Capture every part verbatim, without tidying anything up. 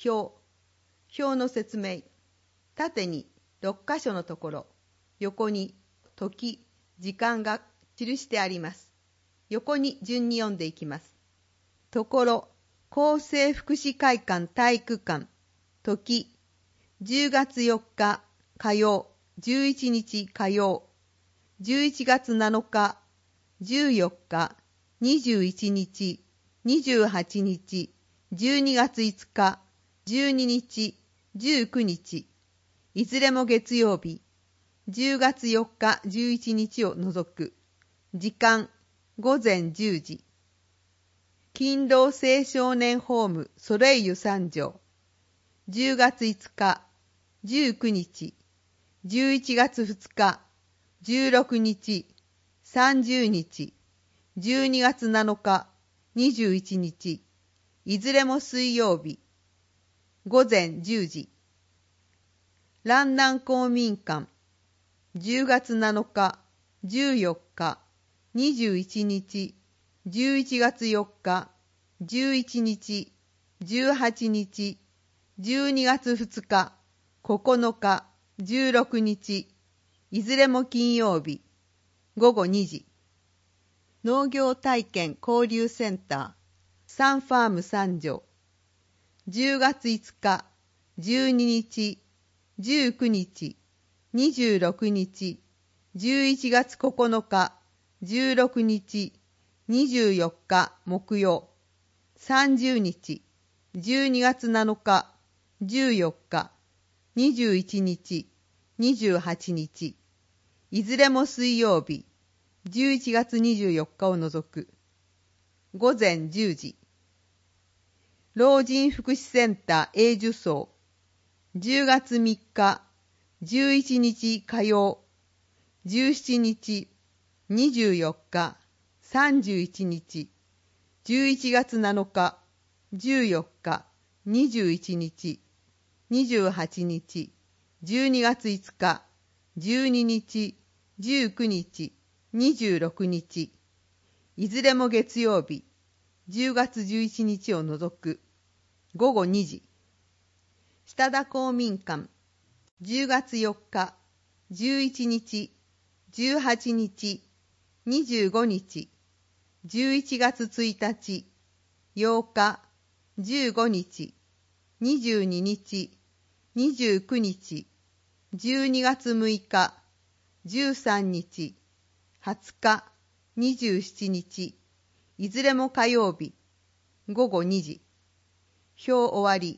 表。表の説明。縦にろっかしょのところ、横に時、時間が記してあります。横に順に読んでいきます。ところ、厚生福祉会館体育館、時、じゅうがつよっか火曜、じゅういちにち火曜、じゅういちがつなのか、じゅうよっか、にじゅういちにち、にじゅうはちにち、じゅうにがついつか、じゅうににち、じゅうくにち、いずれも月曜日、じゅうがつよっか、じゅういちにちを除く。時間、ごぜんじゅうじ。勤労青少年ホームソレイユ三条。じゅうがついつか、じゅうくにち、じゅういちがつふつか、じゅうろくにち、さんじゅうにち、じゅうにがつなのか、にじゅういちにち、いずれも水曜日、ごぜんじゅうじ。蘭南公民館、じゅうがつなのか、じゅうよっか、にじゅういちにち、じゅういちがつよっか、じゅういちにち、じゅうはちにち、じゅうにがつふつか、ここのか、じゅうろくにち、いずれも金曜日、ごごにじ。農業体験交流センター、サンファーム三条。じゅうがついつか、じゅうににち、じゅうくにち、にじゅうろくにち、じゅういちがつここのか、じゅうろくにち、にじゅうよっか木曜、さんじゅうにち、じゅうにがつなのか、じゅうよっか、にじゅういちにち、にじゅうはちにち、いずれも水曜日、じゅういちがつにじゅうよっかを除く。ごぜんじゅうじ。老人福祉センター永寿荘。じゅうがつみっか、じゅういちにち火曜、じゅうしちにち、にじゅうよっか、さんじゅういちにち、じゅういちがつなのか、じゅうよっか、にじゅういちにち、にじゅうはちにち、じゅうにがついつか、じゅうににち、じゅうくにち、にじゅうろくにち、いずれも月曜日、じゅうがつじゅういちにちを除く。ごごにじ。下田公民館、じゅうがつよっか、じゅういちにち、じゅうはちにち、にじゅうごにち、じゅういちがつついたち、ようか、じゅうごにち、にじゅうににち、にじゅうくにち、じゅうにがつむいか、じゅうさんにち、はつか、にじゅうしちにち、いずれも火曜日、ごごにじ。表終わり。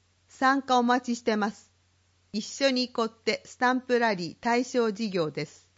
参加お待ちしてます。一緒に凝ってスタンプラリー対象事業です。